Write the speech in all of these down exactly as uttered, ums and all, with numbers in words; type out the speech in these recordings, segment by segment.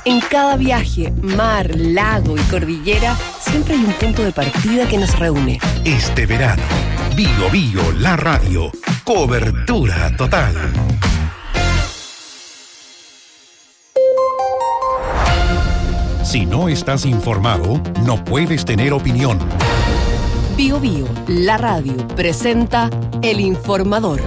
En cada viaje, mar, lago y cordillera, siempre hay un punto de partida que nos reúne. Este verano, Bio Bio, la radio. Cobertura total. Si no estás informado, no puedes tener opinión. Bio Bio, la radio, presenta El Informador.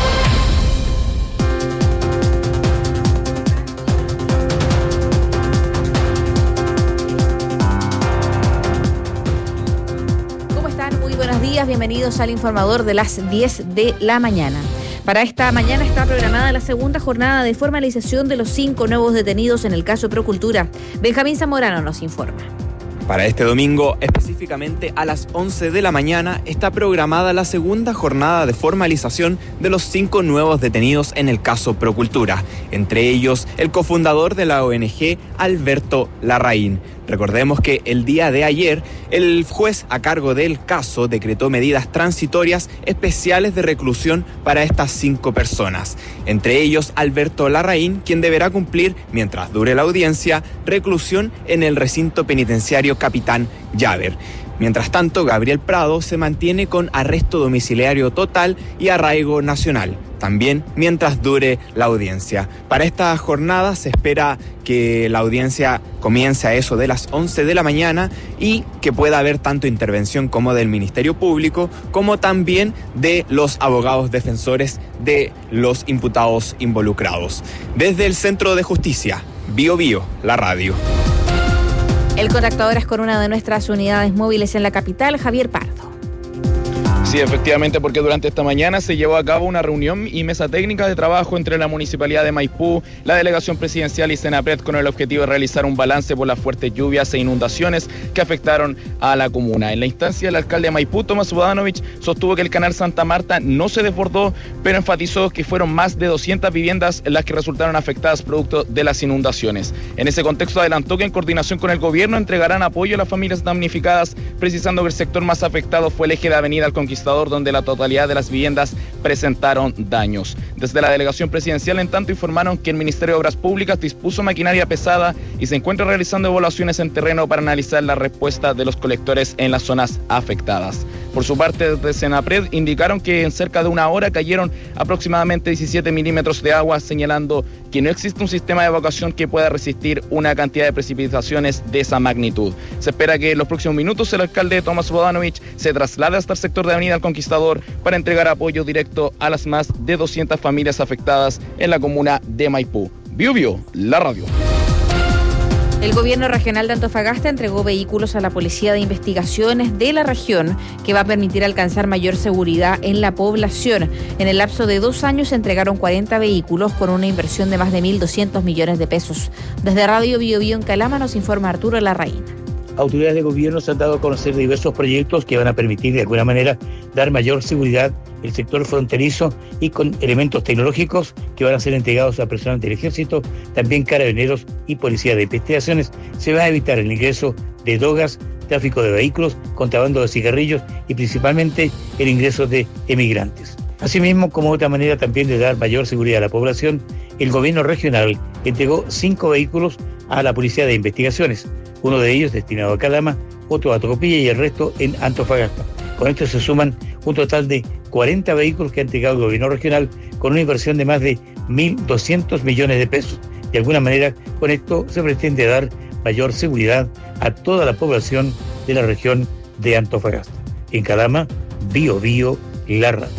Buenos días, bienvenidos al Informador de las diez de la mañana. Para esta mañana está programada la segunda jornada de formalización de los cinco nuevos detenidos en el caso Procultura. Benjamín Zamorano nos informa. Para este domingo, específicamente a las once de la mañana, está programada la segunda jornada de formalización de los cinco nuevos detenidos en el caso Procultura, entre ellos el cofundador de la O N G, Alberto Larraín. Recordemos que el día de ayer, el juez a cargo del caso decretó medidas transitorias especiales de reclusión para estas cinco personas. Entre ellos, Alberto Larraín, quien deberá cumplir, mientras dure la audiencia, reclusión en el recinto penitenciario Capitán Llaver. Mientras tanto, Gabriel Prado se mantiene con arresto domiciliario total y arraigo nacional, también mientras dure la audiencia. Para esta jornada se espera que la audiencia comience a eso de las once de la mañana y que pueda haber tanto intervención como del Ministerio Público, como también de los abogados defensores de los imputados involucrados. Desde el Centro de Justicia, Bio Bio, la radio. El contacto ahora es con una de nuestras unidades móviles en la capital, Javier Pardo. Sí, efectivamente, porque durante esta mañana se llevó a cabo una reunión y mesa técnica de trabajo entre la Municipalidad de Maipú, la Delegación Presidencial y Senapred con el objetivo de realizar un balance por las fuertes lluvias e inundaciones que afectaron a la comuna. En la instancia, el alcalde de Maipú, Tomás Bodanovich, sostuvo que el canal Santa Marta no se desbordó, pero enfatizó que fueron más de doscientas viviendas las que resultaron afectadas producto de las inundaciones. En ese contexto adelantó que en coordinación con el gobierno entregarán apoyo a las familias damnificadas, precisando que el sector más afectado fue el eje de Avenida El Conquistador, donde la totalidad de las viviendas presentaron daños. Desde la delegación presidencial, en tanto, informaron que el Ministerio de Obras Públicas dispuso maquinaria pesada y se encuentra realizando evaluaciones en terreno para analizar la respuesta de los colectores en las zonas afectadas. Por su parte, desde Senapred indicaron que en cerca de una hora cayeron aproximadamente diecisiete milímetros de agua, señalando que no existe un sistema de evacuación que pueda resistir una cantidad de precipitaciones de esa magnitud. Se espera que en los próximos minutos el alcalde Tomás Bodanovich se traslade hasta el sector de Avenida El Conquistador para entregar apoyo directo a las más de doscientas familias afectadas en la comuna de Maipú. Bio Bio, la radio. El gobierno regional de Antofagasta entregó vehículos a la Policía de Investigaciones de la región, que va a permitir alcanzar mayor seguridad en la población. En el lapso de dos años se entregaron cuarenta vehículos con una inversión de más de mil doscientos millones de pesos. Desde Radio Bio Bio en Calama nos informa Arturo Larraín. Autoridades de gobierno se han dado a conocer diversos proyectos que van a permitir de alguna manera dar mayor seguridad al sector fronterizo y con elementos tecnológicos que van a ser entregados a personal del Ejército, también carabineros y policía de investigaciones. Se va a evitar el ingreso de drogas, tráfico de vehículos, contrabando de cigarrillos y principalmente el ingreso de emigrantes. Asimismo, como otra manera también de dar mayor seguridad a la población, el gobierno regional entregó cinco vehículos a la Policía de Investigaciones, uno de ellos destinado a Calama, otro a Tocopilla y el resto en Antofagasta. Con esto se suman un total de cuarenta vehículos que ha entregado el gobierno regional con una inversión de más de mil doscientos millones de pesos. De alguna manera, con esto se pretende dar mayor seguridad a toda la población de la región de Antofagasta. En Calama, Bio Bio, la radio.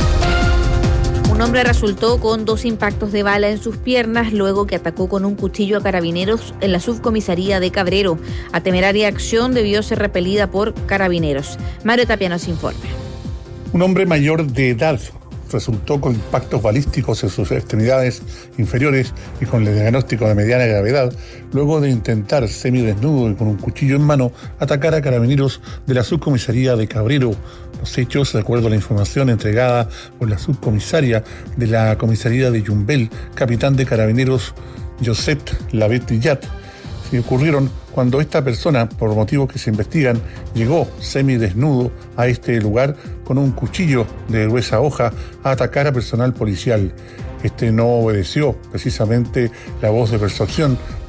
Un hombre resultó con dos impactos de bala en sus piernas luego que atacó con un cuchillo a carabineros en la subcomisaría de Cabrero. A temeraria acción debió ser repelida por carabineros. Mario Tapia nos informa. Un hombre mayor de edad resultó con impactos balísticos en sus extremidades inferiores y con el diagnóstico de mediana gravedad, luego de intentar, semidesnudo y con un cuchillo en mano, atacar a carabineros de la subcomisaría de Cabrero. Los hechos, de acuerdo a la información entregada por la subcomisaria de la comisaría de Yumbel, capitán de carabineros Josep Lavet Villat, se ocurrieron cuando esta persona, por motivos que se investigan, llegó semidesnudo a este lugar con un cuchillo de gruesa hoja a atacar a personal policial. Este no obedeció precisamente la voz de persuasión,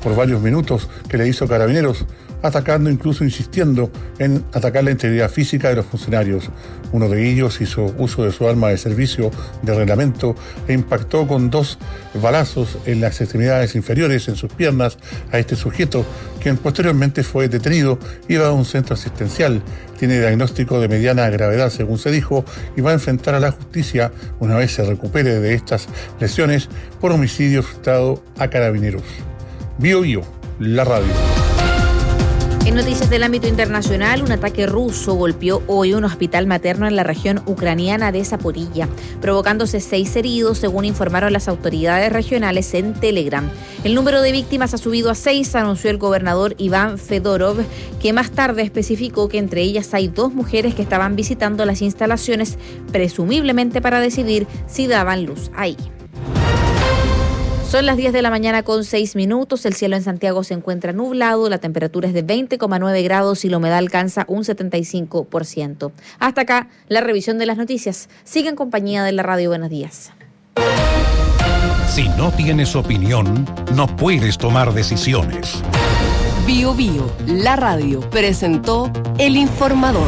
por varios minutos que le hizo Carabineros, atacando, incluso insistiendo en atacar la integridad física de los funcionarios. Uno de ellos hizo uso de su arma de servicio de reglamento e impactó con dos balazos en las extremidades inferiores, en sus piernas, a este sujeto, quien posteriormente fue detenido, iba a un centro asistencial, tiene diagnóstico de mediana gravedad, según se dijo, y va a enfrentar a la justicia una vez se recupere de estas lesiones por homicidio frustrado a Carabineros. Bio Bio, la radio. En noticias del ámbito internacional, un ataque ruso golpeó hoy un hospital materno en la región ucraniana de Zaporilla, provocándose seis heridos, según informaron las autoridades regionales en Telegram. El número de víctimas ha subido a seis, anunció el gobernador Iván Fedorov, que más tarde especificó que entre ellas hay dos mujeres que estaban visitando las instalaciones, presumiblemente para decidir si daban luz ahí. Son las diez de la mañana con seis minutos, el cielo en Santiago se encuentra nublado, la temperatura es de veinte coma nueve grados y la humedad alcanza un setenta y cinco por ciento. Hasta acá la revisión de las noticias. Sigue en compañía de la radio. Buenos días. Si no tienes opinión, no puedes tomar decisiones. Bio Bio, la radio, presentó El Informador.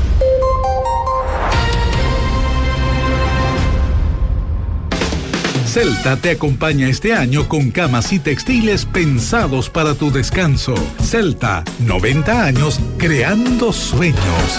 Celta te acompaña este año con camas y textiles pensados para tu descanso. Celta, noventa años creando sueños.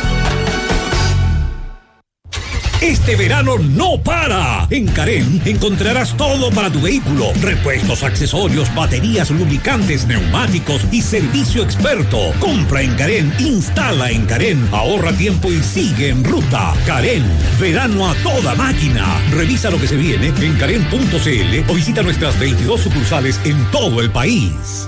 Este verano no para. En Carén encontrarás todo para tu vehículo: repuestos, accesorios, baterías, lubricantes, neumáticos y servicio experto. Compra en Carén, instala en Carén, ahorra tiempo y sigue en ruta. Carén, verano a toda máquina. Revisa lo que se viene en carén punto c l o visita nuestras veintidós sucursales en todo el país.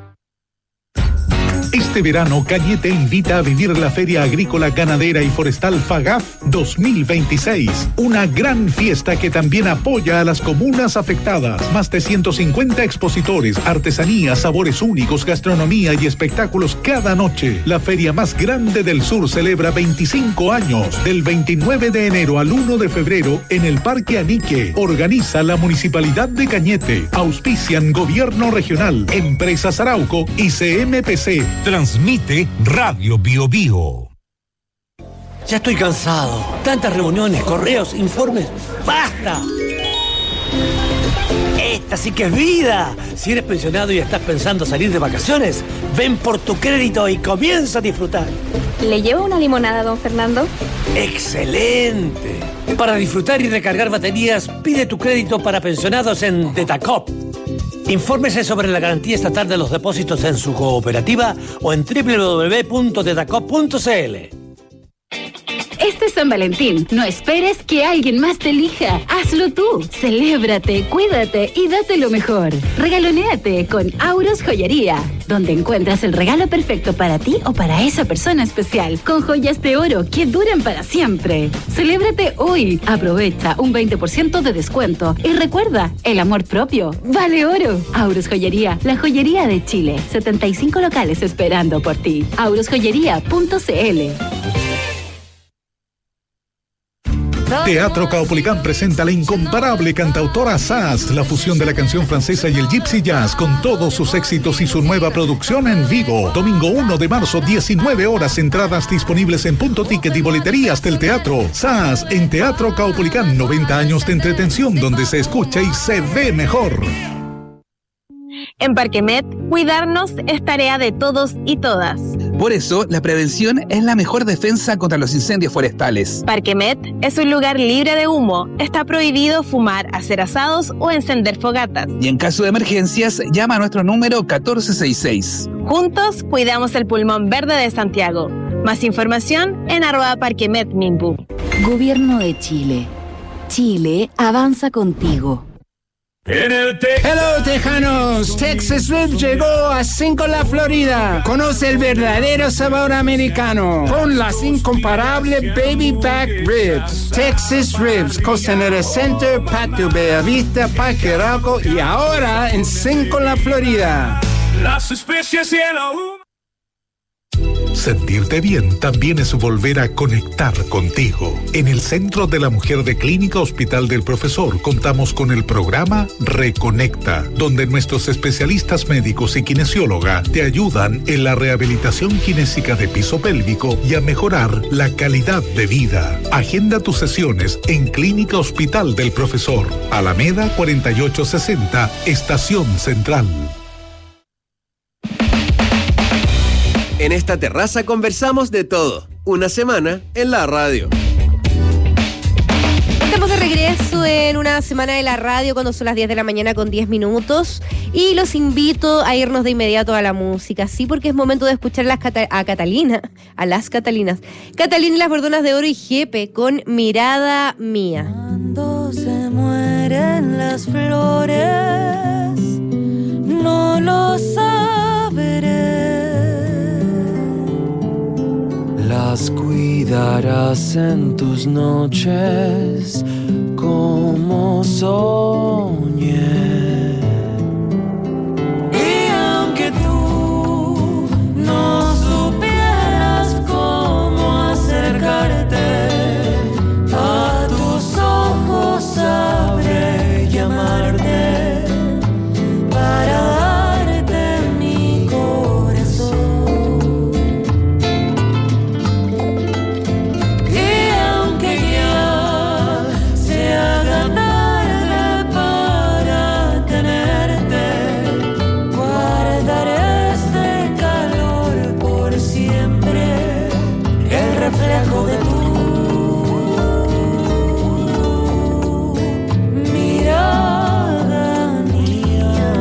Este verano, Cañete invita a vivir la Feria Agrícola, Ganadera y Forestal FAGAF dos mil veintiséis. Una gran fiesta que también apoya a las comunas afectadas. Más de ciento cincuenta expositores, artesanías, sabores únicos, gastronomía y espectáculos cada noche. La feria más grande del sur celebra veinticinco años. Del veintinueve de enero al uno de febrero en el Parque Anique. Organiza la Municipalidad de Cañete. Auspician Gobierno Regional, Empresas Arauco y C M P C. Transmite Radio Bio Bio. Ya estoy cansado. Tantas reuniones, correos, informes. ¡Basta! Esta sí que es vida. Si eres pensionado y estás pensando salir de vacaciones, ven por tu crédito y comienza a disfrutar. ¿Le llevo una limonada, don Fernando? ¡Excelente! Para disfrutar y recargar baterías, pide tu crédito para pensionados en Tetacop. Infórmese sobre la garantía estatal de los depósitos en su cooperativa o en doble u doble u doble u punto tetacop punto c l. Este San Valentín, no esperes que alguien más te elija. Hazlo tú. Celébrate, cuídate y date lo mejor. Regalonéate con Auros Joyería, donde encuentras el regalo perfecto para ti o para esa persona especial, con joyas de oro que duran para siempre. Celébrate hoy. Aprovecha un veinte por ciento de descuento. Y recuerda, el amor propio vale oro. Auros Joyería, la joyería de Chile. setenta y cinco locales esperando por ti. auros joyería punto c l. Teatro Caupolicán presenta la incomparable cantautora Sass, la fusión de la canción francesa y el gypsy jazz con todos sus éxitos y su nueva producción en vivo. Domingo uno de marzo, diecinueve horas, entradas disponibles en Punto Ticket y boleterías del teatro. Sass en Teatro Caupolicán, noventa años de entretención donde se escucha y se ve mejor. En Parquemet, cuidarnos es tarea de todos y todas. Por eso, la prevención es la mejor defensa contra los incendios forestales. Parquemet es un lugar libre de humo. Está prohibido fumar, hacer asados o encender fogatas. Y en caso de emergencias, llama a nuestro número catorce sesenta y seis. Juntos, cuidamos el pulmón verde de Santiago. Más información en arroba Parquemet Minbu. Gobierno de Chile. Chile avanza contigo. En el te- Hello Tejanos, Texas Ribs llegó a Cinco La Florida. Conoce el verdadero sabor americano con las incomparables Baby Back Ribs. Texas Ribs, Costanera Center, Patio Bellavista, Parque Arauco y ahora en Cinco La Florida. Las especies y el Sentirte bien también es volver a conectar contigo. En el Centro de la Mujer de Clínica Hospital del Profesor contamos con el programa Reconecta, donde nuestros especialistas médicos y kinesióloga te ayudan en la rehabilitación kinésica de piso pélvico y a mejorar la calidad de vida. Agenda tus sesiones en Clínica Hospital del Profesor, Alameda cuarenta y ocho sesenta, Estación Central. En esta terraza conversamos de todo. Una semana en la radio. Estamos de regreso en una semana de la radio cuando son las diez de la mañana con diez minutos. Y los invito a irnos de inmediato a la música, sí, porque es momento de escuchar las Cata- a Catalina, a las Catalinas. Catalina y las Bordonas de Oro y Jepe con Mirada Mía. Cuando se mueren las flores, no lo sabré. Las cuidarás en tus noches como soñé. Y aunque tú no supieras cómo acercarte, a tus ojos sabré llamarte para darte mi corazón. Y aunque ya se haga tarde para tenerte, guardaré este calor por siempre, el reflejo de tu mirada mía.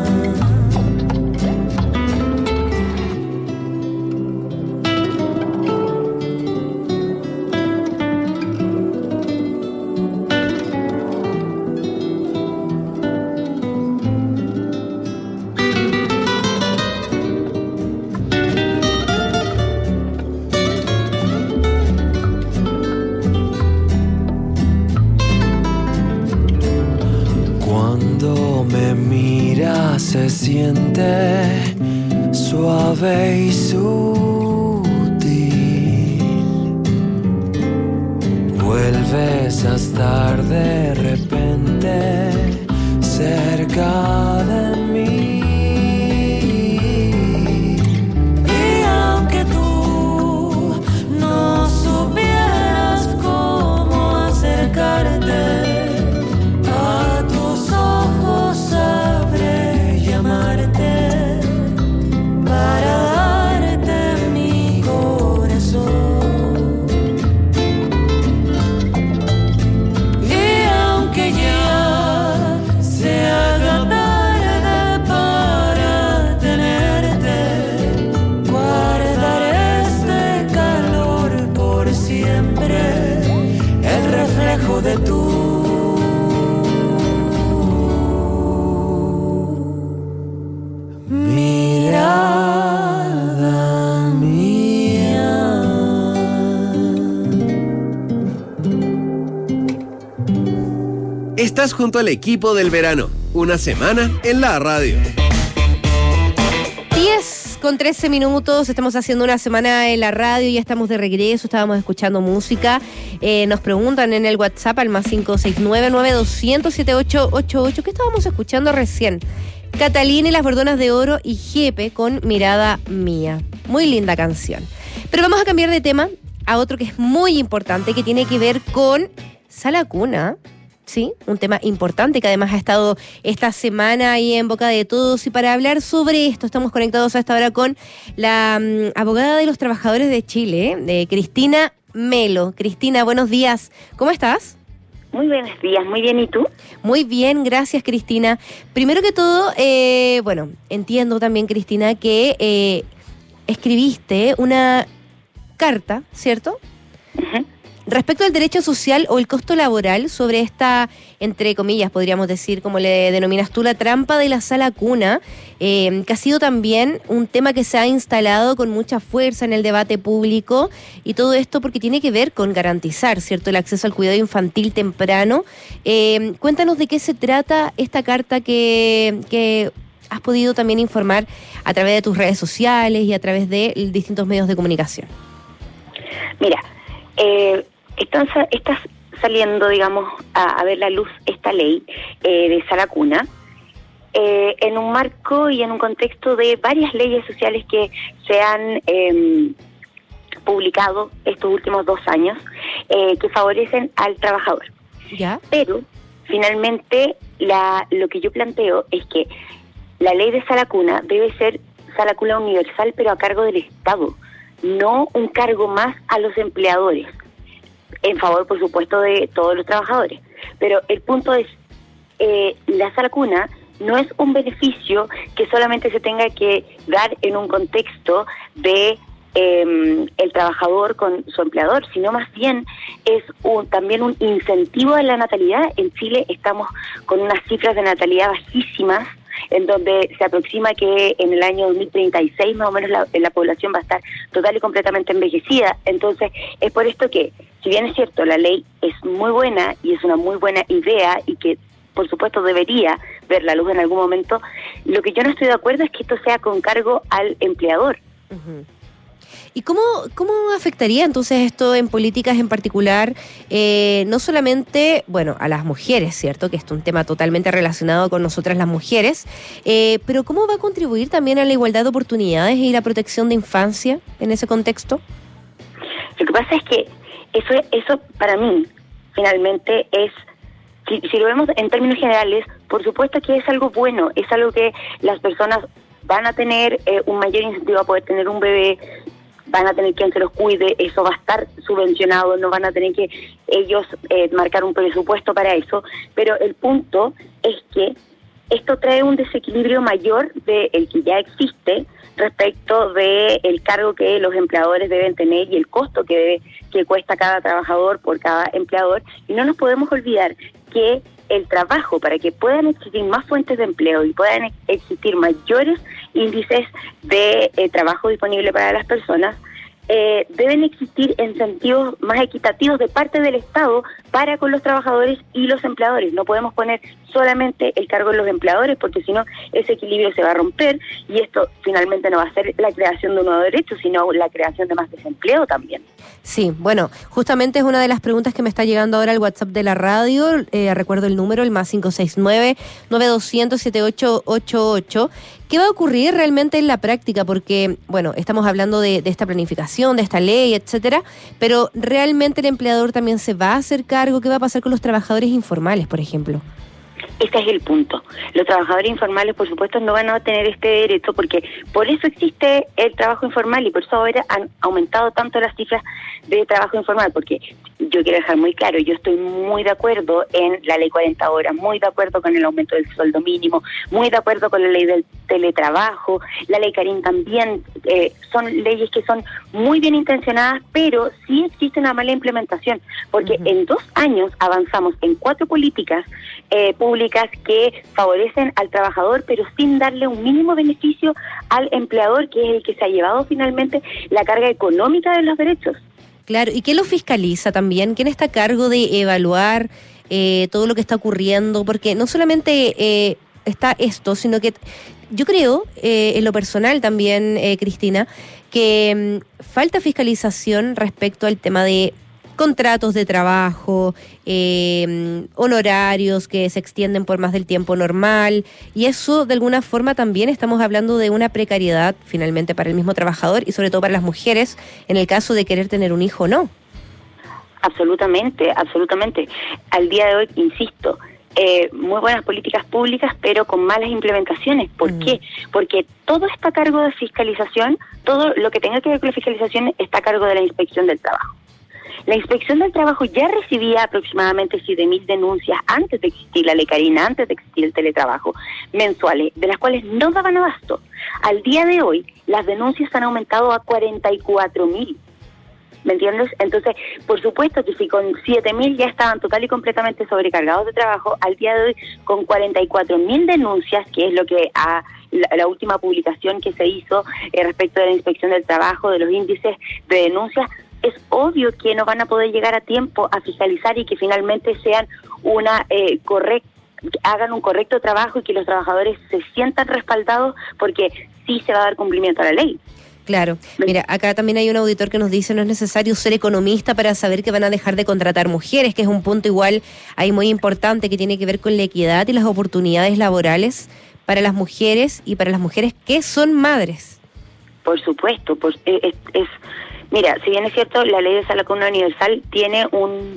Cuando me miras se siente suave y sutil. Vuelves a estar de repente cerca de mí. Y aunque tú no supieras cómo acercarte, a tus ojos sabré llamarte para darte mi corazón. Y aunque ya se haga tarde para tenerte, guardaré este calor por siempre, el reflejo de tu mirada mía. Estás junto al equipo del verano. Una semana en la radio. diez con trece minutos, estamos haciendo una semana en la radio, ya estamos de regreso, estábamos escuchando música. Eh, nos preguntan en el WhatsApp al más cinco seis nueve, nueve dos cero cero, siete ocho ocho ocho, ¿qué estábamos escuchando recién? Catalina y las Bordonas de Oro y Jepe con Mirada Mía. Muy linda canción. Pero vamos a cambiar de tema a otro que es muy importante, que tiene que ver con Sala Cuna. Sí, un tema importante que además ha estado esta semana ahí en boca de todos. Y para hablar sobre esto estamos conectados a esta hora con la um, abogada de los trabajadores de Chile, de Cristina Melo. Cristina, buenos días. ¿Cómo estás? Muy buenos días, muy bien, ¿y tú? Muy bien, gracias, Cristina. Primero que todo, eh, bueno, entiendo también, Cristina, que eh, escribiste una carta, ¿cierto? Uh-huh. Respecto al derecho social o el costo laboral sobre esta, entre comillas, podríamos decir, como le denominas tú, la trampa de la Sala Cuna, eh, que ha sido también un tema que se ha instalado con mucha fuerza en el debate público, y todo esto porque tiene que ver con garantizar, ¿cierto?, el acceso al cuidado infantil temprano. Eh, cuéntanos de qué se trata esta carta que, que has podido también informar a través de tus redes sociales y a través de distintos medios de comunicación? Mira, eh, están, está saliendo, digamos, a, a ver la luz esta ley eh, de Sala Cuna, eh, en un marco y en un contexto de varias leyes sociales que se han eh, publicado estos últimos dos años, eh, que favorecen al trabajador. ¿Ya? Pero, finalmente, la, lo que yo planteo es que la ley de Sala Cuna debe ser Sala Cuna universal, pero a cargo del Estado, no un cargo más a los empleadores, en favor, por supuesto, de todos los trabajadores. Pero el punto es, eh, la Sala Cuna no es un beneficio que solamente se tenga que dar en un contexto de eh, el trabajador con su empleador, sino más bien es un, también un incentivo a la natalidad. En Chile estamos con unas cifras de natalidad bajísimas, en donde se aproxima que en el año dos mil treinta y seis más o menos la, la población va a estar total y completamente envejecida. Entonces, es por esto que, si bien es cierto, la ley es muy buena y es una muy buena idea y que, por supuesto, debería ver la luz en algún momento, lo que yo no estoy de acuerdo es que esto sea con cargo al empleador. Uh-huh. ¿Y cómo, cómo afectaría entonces esto en políticas en particular, eh, no solamente, bueno, a las mujeres, ¿cierto? Que es un tema totalmente relacionado con nosotras las mujeres, eh, pero ¿cómo va a contribuir también a la igualdad de oportunidades y la protección de infancia en ese contexto? Lo que pasa es que eso, eso para mí, finalmente, es, si, si lo vemos en términos generales, por supuesto que es algo bueno, es algo que las personas van a tener eh, un mayor incentivo a poder tener un bebé, van a tener quien se los cuide, eso va a estar subvencionado, no van a tener que ellos eh, marcar un presupuesto para eso, pero el punto es que esto trae un desequilibrio mayor del que ya existe respecto de el cargo que los empleadores deben tener y el costo que debe, que cuesta cada trabajador por cada empleador, y no nos podemos olvidar que el trabajo, para que puedan existir más fuentes de empleo y puedan existir mayores índices de eh, trabajo disponible para las personas, eh, deben existir incentivos más equitativos de parte del Estado para con los trabajadores y los empleadores. No podemos poner solamente el cargo en los empleadores, porque si no, ese equilibrio se va a romper y esto finalmente no va a ser la creación de un nuevo derecho, sino la creación de más desempleo también. Sí, bueno, justamente es una de las preguntas que me está llegando ahora al WhatsApp de la radio. Eh, recuerdo el número, el más cinco seis nueve, nueve dos cero cero, siete ocho ocho ocho. ¿Qué va a ocurrir realmente en la práctica? Porque, bueno, estamos hablando de, de esta planificación, de esta ley, etcétera, pero ¿realmente el empleador también se va a hacer cargo? ¿Qué va a pasar con los trabajadores informales, por ejemplo? Este es el punto. Los trabajadores informales, por supuesto, no van a tener este derecho, porque por eso existe el trabajo informal y por eso ahora han aumentado tanto las cifras de trabajo informal, porque yo quiero dejar muy claro, yo estoy muy de acuerdo en la ley cuarenta horas, muy de acuerdo con el aumento del sueldo mínimo, muy de acuerdo con la ley del teletrabajo, la ley Karim también, eh, son leyes que son muy bien intencionadas, pero sí existe una mala implementación, porque uh-huh. en dos años avanzamos en cuatro políticas eh, públicas que favorecen al trabajador, pero sin darle un mínimo beneficio al empleador, que es el que se ha llevado finalmente la carga económica de los derechos. Claro, ¿y quién lo fiscaliza también? ¿Quién está a cargo de evaluar eh, todo lo que está ocurriendo? Porque no solamente eh, está esto, sino que yo creo, eh, en lo personal también, eh, Cristina, que mm, falta fiscalización respecto al tema de contratos de trabajo, eh, honorarios que se extienden por más del tiempo normal, y eso de alguna forma también estamos hablando de una precariedad finalmente para el mismo trabajador y sobre todo para las mujeres en el caso de querer tener un hijo o no. Absolutamente, absolutamente. Al día de hoy, insisto, eh, muy buenas políticas públicas, pero con malas implementaciones. ¿Por mm. qué? Porque todo está a cargo de fiscalización, todo lo que tenga que ver con la fiscalización está a cargo de la Inspección del Trabajo. La Inspección del Trabajo ya recibía aproximadamente siete mil denuncias antes de existir la ley Karina, antes de existir el teletrabajo, mensuales, de las cuales no daban abasto. Al día de hoy, las denuncias han aumentado a cuarenta y cuatro mil. ¿Me entiendes? Entonces, por supuesto que si con siete mil ya estaban total y completamente sobrecargados de trabajo, al día de hoy con cuarenta y cuatro mil denuncias, que es lo que ha, la, la última publicación que se hizo eh, respecto de la Inspección del Trabajo, de los índices de denuncias, es obvio que no van a poder llegar a tiempo a fiscalizar y que finalmente sean una eh, correcta hagan un correcto trabajo y que los trabajadores se sientan respaldados porque sí se va a dar cumplimiento a la ley. Claro. Mira, acá también hay un auditor que nos dice no es necesario ser economista para saber que van a dejar de contratar mujeres, que es un punto igual ahí muy importante que tiene que ver con la equidad y las oportunidades laborales para las mujeres y para las mujeres que son madres. Por supuesto, pues es, es mira, si bien es cierto, la ley de salario universal tiene un,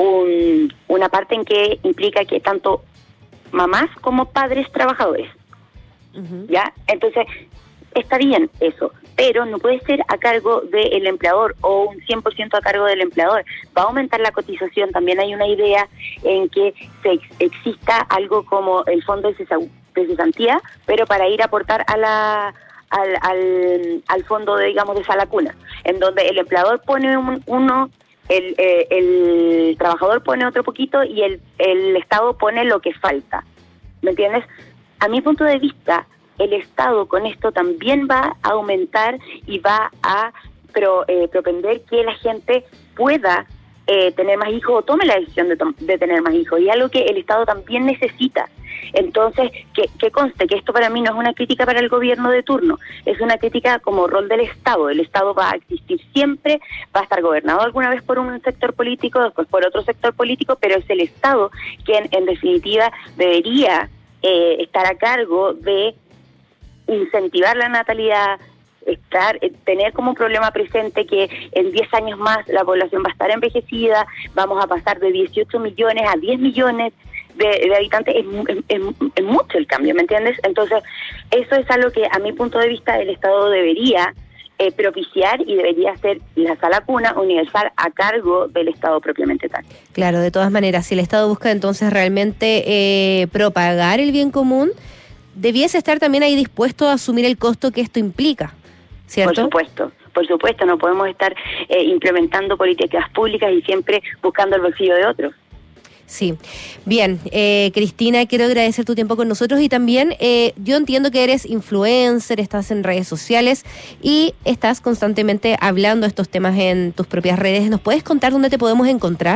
un una parte en que implica que tanto mamás como padres trabajadores, uh-huh. ¿ya? Entonces, está bien eso, pero no puede ser a cargo del empleador o un cien por ciento a cargo del empleador. Va a aumentar la cotización. También hay una idea en que se ex- exista algo como el fondo de, cesa- de cesantía, pero para ir a aportar a la al, al, al fondo de, digamos, de salacuna, en donde el empleador pone un, uno, el, eh, el trabajador pone otro poquito y el, el Estado pone lo que falta. ¿Me entiendes? A mi punto de vista, el Estado con esto también va a aumentar y va a pro, eh, propender que la gente pueda eh, tener más hijos o tome la decisión de, to- de tener más hijos. Y algo que el Estado también necesita. Entonces, que, que conste que esto para mí no es una crítica para el gobierno de turno, es una crítica como rol del Estado. El Estado va a existir siempre, va a estar gobernado alguna vez por un sector político, después por otro sector político, pero es el Estado quien en definitiva debería eh, estar a cargo de incentivar la natalidad, estar eh, tener como problema presente que en diez años más la población va a estar envejecida, vamos a pasar de dieciocho millones a diez millones de, de habitantes, es, es, es, es mucho el cambio, ¿me entiendes? Entonces, eso es algo que a mi punto de vista el Estado debería eh, propiciar y debería ser la sala cuna universal a cargo del Estado propiamente tal. Claro, de todas maneras, si el Estado busca entonces realmente eh, propagar el bien común, debiese estar también ahí dispuesto a asumir el costo que esto implica, ¿cierto? Por supuesto, por supuesto, no podemos estar eh, implementando políticas públicas y siempre buscando el bolsillo de otros. Sí, bien, eh, Cristina, quiero agradecer tu tiempo con nosotros y también eh, yo entiendo que eres influencer, estás en redes sociales y estás constantemente hablando estos temas en tus propias redes. ¿Nos puedes contar dónde te podemos encontrar?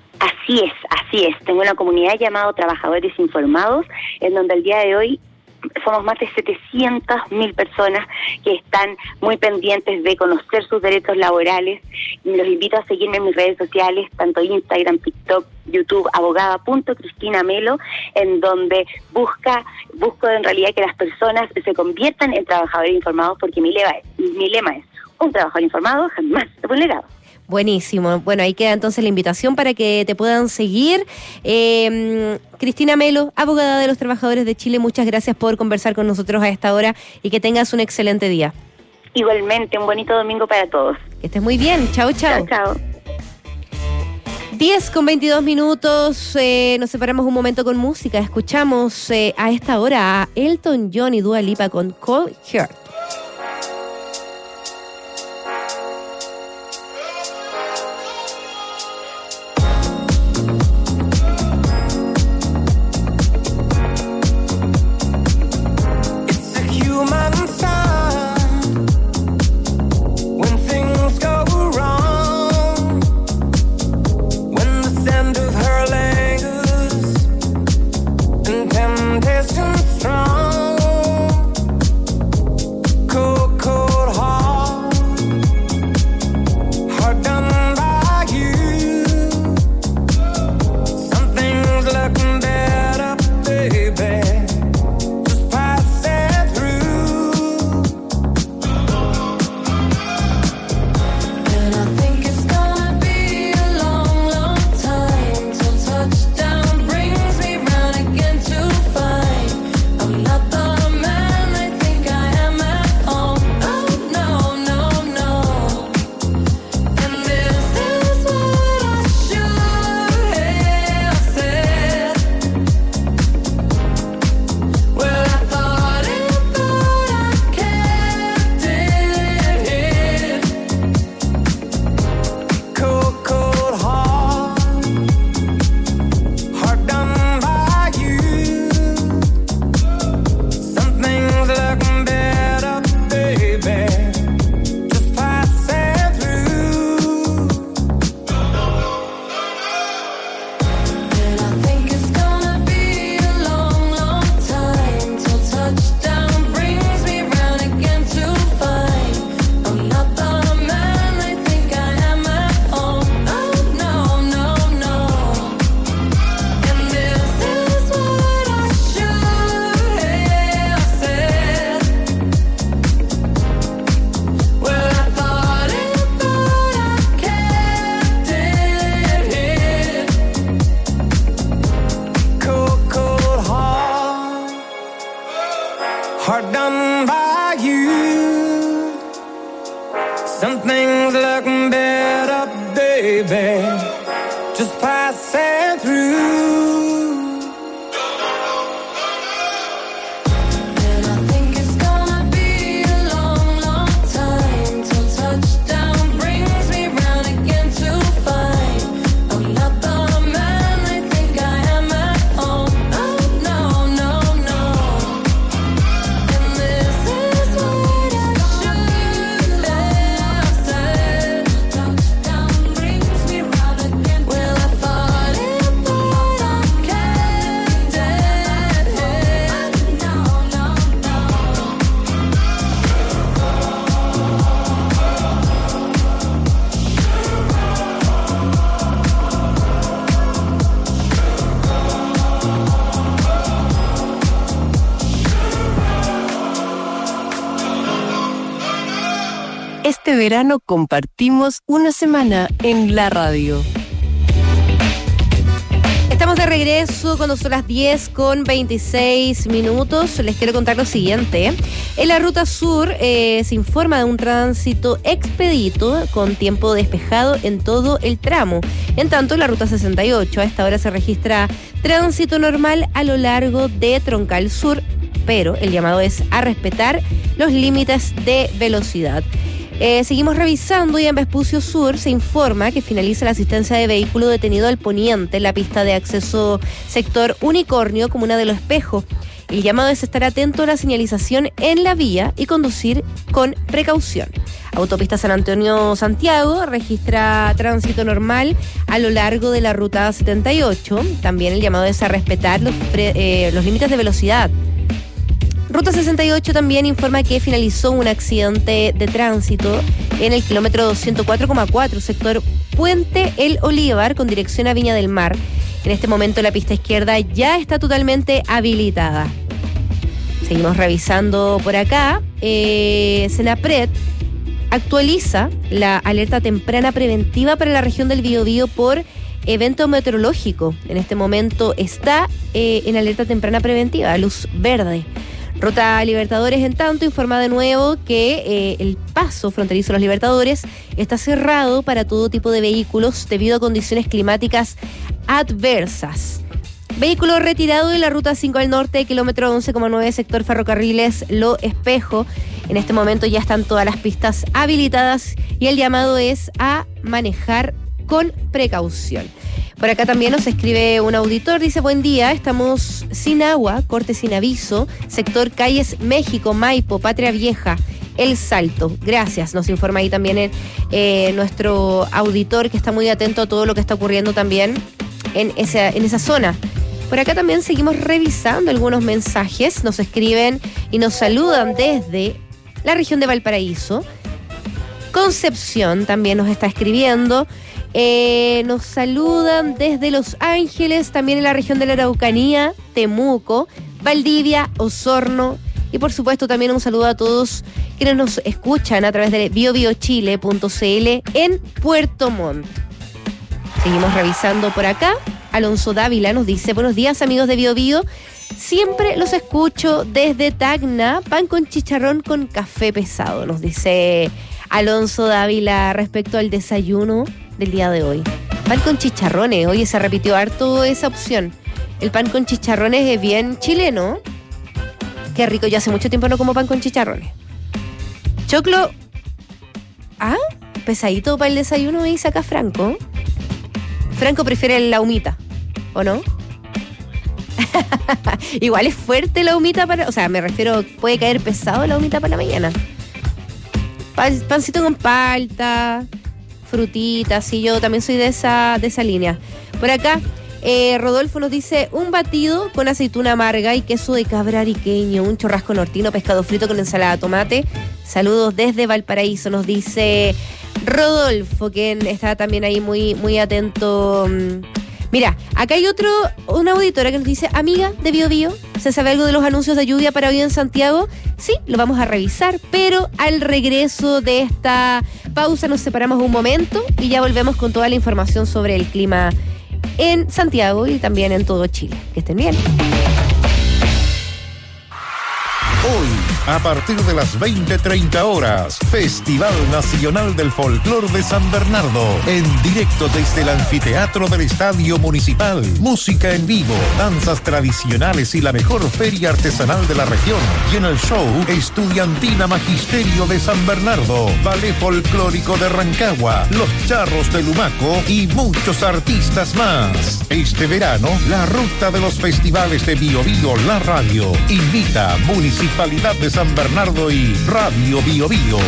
Así es, así es. Tengo una comunidad llamada Trabajadores Informados, en donde el día de hoy somos más de setecientas mil personas que están muy pendientes de conocer sus derechos laborales. Los invito a seguirme en mis redes sociales, tanto Instagram, TikTok, YouTube, abogada punto cristina melo, en donde busca busco en realidad que las personas se conviertan en trabajadores informados, porque mi lema es, mi lema es un trabajador informado jamás vulnerado. Buenísimo. Bueno, ahí queda entonces la invitación para que te puedan seguir. Eh, Cristina Melo, abogada de los trabajadores de Chile, muchas gracias por conversar con nosotros a esta hora y que tengas un excelente día. Igualmente, un bonito domingo para todos. Que estés muy bien. Chao, chao. Chao, chao. diez con veintidós minutos, eh, nos separamos un momento con música. Escuchamos eh, a esta hora a Elton John y Dua Lipa con Cold Heart. Baby, just pass it through. by you. Something's looking better, baby. Just passing through. Este verano compartimos una semana en la radio. Estamos de regreso cuando son las diez con veintiséis minutos. Les quiero contar lo siguiente. En la ruta sur eh, se informa de un tránsito expedito con tiempo despejado en todo el tramo. En tanto, en la ruta sesenta y ocho a esta hora se registra tránsito normal a lo largo de Troncal Sur, pero el llamado es a respetar los límites de velocidad. Eh, seguimos revisando y en Vespucio Sur se informa que finaliza la asistencia de vehículo detenido al poniente en la pista de acceso sector Unicornio, comuna de Los Espejos. El llamado es estar atento a la señalización en la vía y conducir con precaución. Autopista San Antonio-Santiago registra tránsito normal a lo largo de la ruta setenta y ocho. También el llamado es a respetar los, pre, eh, los límites de velocidad. Ruta sesenta y ocho también informa que finalizó un accidente de tránsito en el kilómetro doscientos cuatro coma cuatro, sector Puente El Olivar, con dirección a Viña del Mar. En este momento la pista izquierda ya está totalmente habilitada. Seguimos revisando por acá. Eh, Senapred actualiza la alerta temprana preventiva para la región del Biobío por evento meteorológico. En este momento está eh, en alerta temprana preventiva, luz verde. Ruta Libertadores, en tanto, informa de nuevo que eh, el paso fronterizo de los Libertadores está cerrado para todo tipo de vehículos debido a condiciones climáticas adversas. Vehículo retirado de la Ruta cinco al norte, kilómetro once coma nueve, sector Ferrocarriles Lo Espejo. En este momento ya están todas las pistas habilitadas y el llamado es a manejar con precaución. Por acá también nos escribe un auditor, dice: buen día, estamos sin agua, corte sin aviso, sector Calles México, Maipo, Patria Vieja, El Salto. Gracias, nos informa ahí también el, eh, nuestro auditor, que está muy atento a todo lo que está ocurriendo también en esa, en esa zona. Por acá también seguimos revisando algunos mensajes, nos escriben y nos saludan desde la región de Valparaíso. Concepción también nos está escribiendo. Eh, nos saludan desde Los Ángeles, también en la región de la Araucanía, Temuco, Valdivia, Osorno y por supuesto también un saludo a todos quienes nos escuchan a través de bio bio chile punto c l en Puerto Montt. Seguimos revisando por acá. Alonso Dávila nos dice: buenos días, amigos de Bio Bio, siempre los escucho desde Tacna, pan con chicharrón con café pesado, nos dice Alonso Dávila respecto al desayuno del día de hoy. Pan con chicharrones, oye, se repitió harto esa opción. El pan con chicharrones es bien chileno. Qué rico, yo hace mucho tiempo no como pan con chicharrones. Choclo. Ah, pesadito para el desayuno, y saca Franco. Franco prefiere la humita, ¿o no? Igual es fuerte la humita para... O sea, me refiero, puede caer pesado la humita para la mañana. Pan, pancito con palta, frutitas, sí, yo también soy de esa, de esa línea. Por acá, eh, Rodolfo nos dice: un batido con aceituna amarga y queso de cabra ariqueño, un churrasco nortino, pescado frito con ensalada de tomate. Saludos desde Valparaíso, nos dice Rodolfo, quien está también ahí muy, muy atento. Mira, acá hay otro, una auditora que nos dice: amiga de Bio Bio, ¿se sabe algo de los anuncios de lluvia para hoy en Santiago? Sí, lo vamos a revisar, pero al regreso de esta pausa nos separamos un momento y ya volvemos con toda la información sobre el clima en Santiago y también en todo Chile. Que estén bien. Hoy a partir de las veinte treinta horas. Festival Nacional del Folclor de San Bernardo, en directo desde el anfiteatro del Estadio Municipal. Música en vivo, danzas tradicionales y la mejor feria artesanal de la región. Y en el show, Estudiantina Magisterio de San Bernardo, Ballet Folclórico de Rancagua, Los Charros de Lumaco y muchos artistas más. Este verano, la ruta de los festivales de Bio Bio La Radio. Invita Municipalidad de San Bernardo y Radio Bio Bio.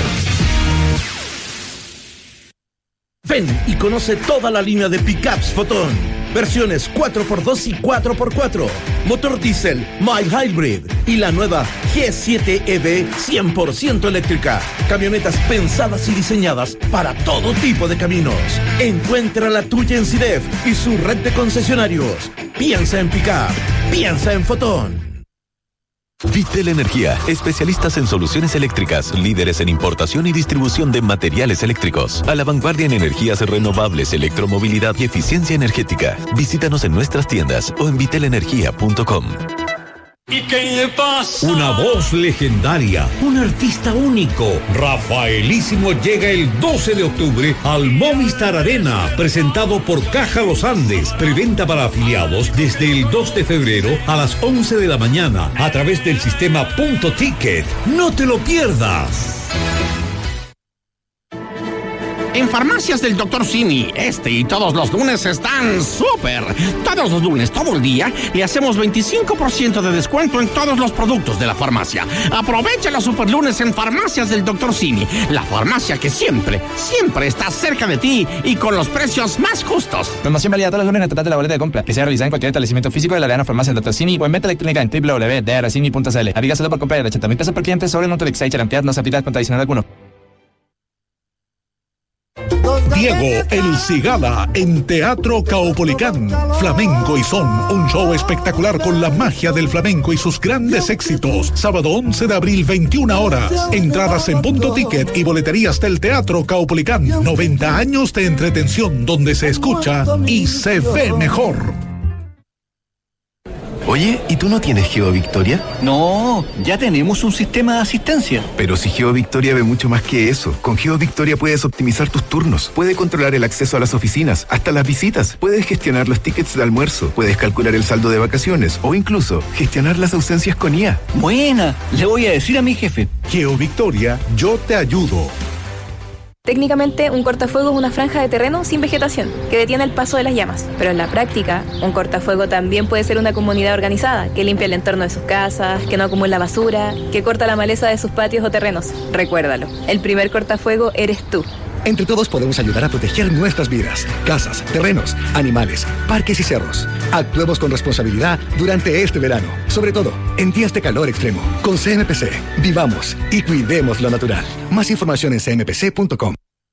Ven y conoce toda la línea de pickups Fotón. Versiones cuatro por dos y cuatro por cuatro. Motor diésel, mild hybrid y la nueva G siete E V cien por ciento eléctrica. Camionetas pensadas y diseñadas para todo tipo de caminos. Encuentra la tuya en CIDEF y su red de concesionarios. Piensa en pickup. Piensa en Fotón. Vitel Energía, especialistas en soluciones eléctricas, líderes en importación y distribución de materiales eléctricos, a la vanguardia en energías renovables, electromovilidad y eficiencia energética. Visítanos en nuestras tiendas o en vitel energía punto com. ¿Y qué pasa? Una voz legendaria, un artista único. Rafaelísimo llega el doce de octubre al Movistar Arena, presentado por Caja Los Andes. Preventa para afiliados desde el dos de febrero a las once de la mañana a través del sistema Punto Ticket. ¡No te lo pierdas! En Farmacias del doctor Simi, este y todos los lunes están súper. Todos los lunes, todo el día, le hacemos veinticinco por ciento de descuento en todos los productos de la farmacia. Aprovecha los super lunes en Farmacias del doctor Simi, la farmacia que siempre, siempre está cerca de ti y con los precios más justos. Promoción válida todos los lunes en total de la boleta de compra, que sea realizada en cualquier establecimiento físico de la Arena Farmacia del doctor Simi o en venta electrónica en doble u doble u doble u punto d r simi punto c l. Aplica solo por compra de ochenta mil pesos por cliente sobre el monto de Exchange Charantead, no se aplica contra adicional alguno. Diego El Cigala en Teatro Caupolicán. Flamenco y Son, un show espectacular con la magia del flamenco y sus grandes éxitos. Sábado once de abril, veintiuna horas. Entradas en Punto Ticket y boleterías del Teatro Caupolicán. noventa años de entretención donde se escucha y se ve mejor. Oye, ¿y tú no tienes GeoVictoria? No, ya tenemos un sistema de asistencia. Pero si GeoVictoria ve mucho más que eso. Con GeoVictoria puedes optimizar tus turnos, puedes controlar el acceso a las oficinas, hasta las visitas, puedes gestionar los tickets de almuerzo, puedes calcular el saldo de vacaciones o incluso gestionar las ausencias con I A. Buena, le voy a decir a mi jefe. GeoVictoria, yo te ayudo. Técnicamente, un cortafuego es una franja de terreno sin vegetación, que detiene el paso de las llamas. Pero en la práctica, un cortafuego también puede ser una comunidad organizada, que limpia el entorno de sus casas, que no acumula basura, que corta la maleza de sus patios o terrenos. Recuérdalo, el primer cortafuego eres tú. Entre todos podemos ayudar a proteger nuestras vidas, casas, terrenos, animales, parques y cerros. Actuemos con responsabilidad durante este verano, sobre todo en días de calor extremo. Con C M P C, vivamos y cuidemos lo natural. Más información en c m p c punto com.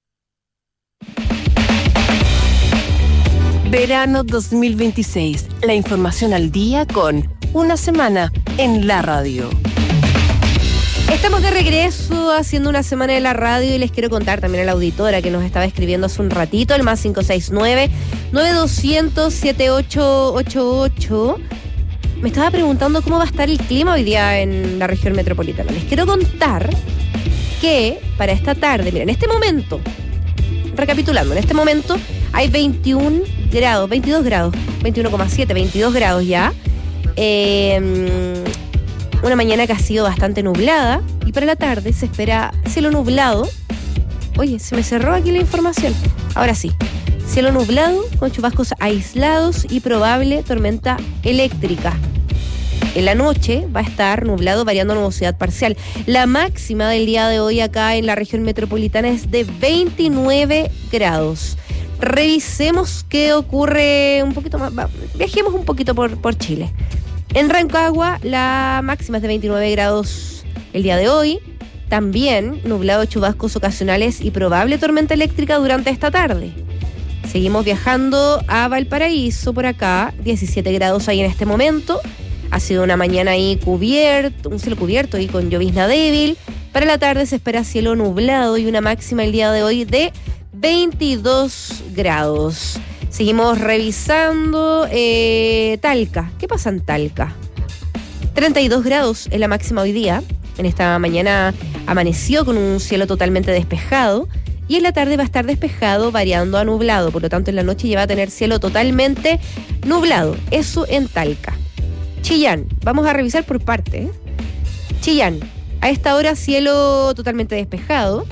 Verano dos mil veintiséis. La información al día con Una Semana en la Radio. Estamos de regreso haciendo Una Semana de la Radio y les quiero contar también a la auditora que nos estaba escribiendo hace un ratito, el más cinco seis nueve, nueve dos cero cero, siete ocho ocho ocho. Me estaba preguntando cómo va a estar el clima hoy día en la región metropolitana. Les quiero contar que para esta tarde, mira, en este momento, recapitulando, en este momento hay veintiún grados, veintidós grados, veintiuno coma siete, veintidós grados ya. Eh... Una mañana que ha sido bastante nublada y para la tarde se espera cielo nublado. Oye, se me cerró aquí la información. Ahora sí, cielo nublado con chubascos aislados y probable tormenta eléctrica. En la noche va a estar nublado variando a nubosidad parcial. La máxima del día de hoy acá en la región metropolitana es de veintinueve grados. Revisemos qué ocurre un poquito más. Viajemos un poquito por, por Chile. En Rancagua, la máxima es de veintinueve grados el día de hoy. También nublado, chubascos ocasionales y probable tormenta eléctrica durante esta tarde. Seguimos viajando a Valparaíso por acá, diecisiete grados ahí en este momento. Ha sido una mañana ahí cubierto, un cielo cubierto y con llovizna débil. Para la tarde se espera cielo nublado y una máxima el día de hoy de veintidós grados. Seguimos revisando eh, Talca. ¿Qué pasa en Talca? treinta y dos grados es la máxima hoy día. En esta mañana amaneció con un cielo totalmente despejado y en la tarde va a estar despejado variando a nublado. Por lo tanto, en la noche ya va a tener cielo totalmente nublado. Eso en Talca. Chillán, vamos a revisar por parte. ¿eh? Chillán, a esta hora cielo totalmente despejado.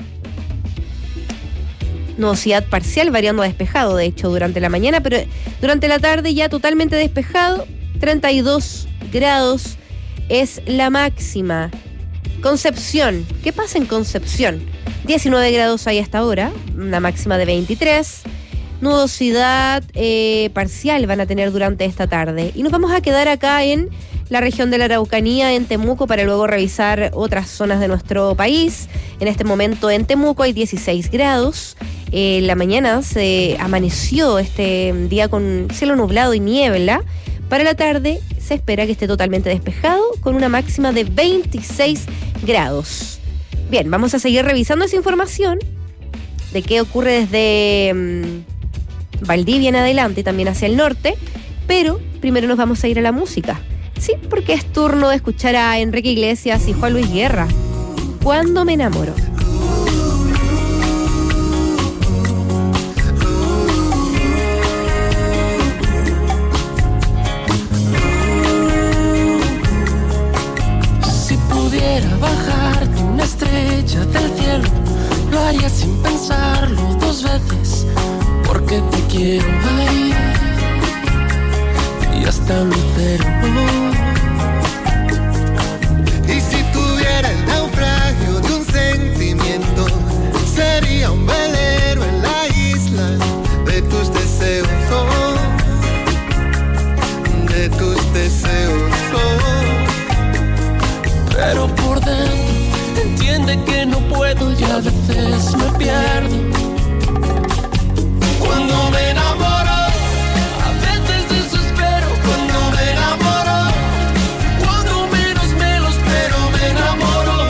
Nubosidad parcial variando a despejado, de hecho, durante la mañana, pero durante la tarde ya totalmente despejado. treinta y dos grados es la máxima. Concepción, ¿qué pasa en Concepción? diecinueve grados hay hasta ahora, una máxima de veintitrés. Nubosidad eh, parcial van a tener durante esta tarde. Y nos vamos a quedar acá en la región de la Araucanía, en Temuco, para luego revisar otras zonas de nuestro país. En este momento en Temuco hay dieciséis grados. En eh, la mañana se amaneció este día con cielo nublado y niebla. Para la tarde se espera que esté totalmente despejado con una máxima de veintiséis grados. Bien, vamos a seguir revisando esa información de qué ocurre desde mmm, Valdivia en adelante y también hacia el norte, pero primero nos vamos a ir a la música. Sí, porque es turno de escuchar a Enrique Iglesias y Juan Luis Guerra. Cuando me enamoro. Si pudiera bajarte una estrella del cielo, lo haría sin pensarlo dos veces, porque te quiero ahí y hasta un lucero. Y si tuviera el naufragio de un sentimiento, sería un velero en la isla de tus deseos, oh, de tus deseos, oh. Pero por dentro entiende que no puedo y a veces me pierdo. Cuando me enamoro, a veces desespero. Cuando me enamoro, cuando menos me lo espero, me enamoro.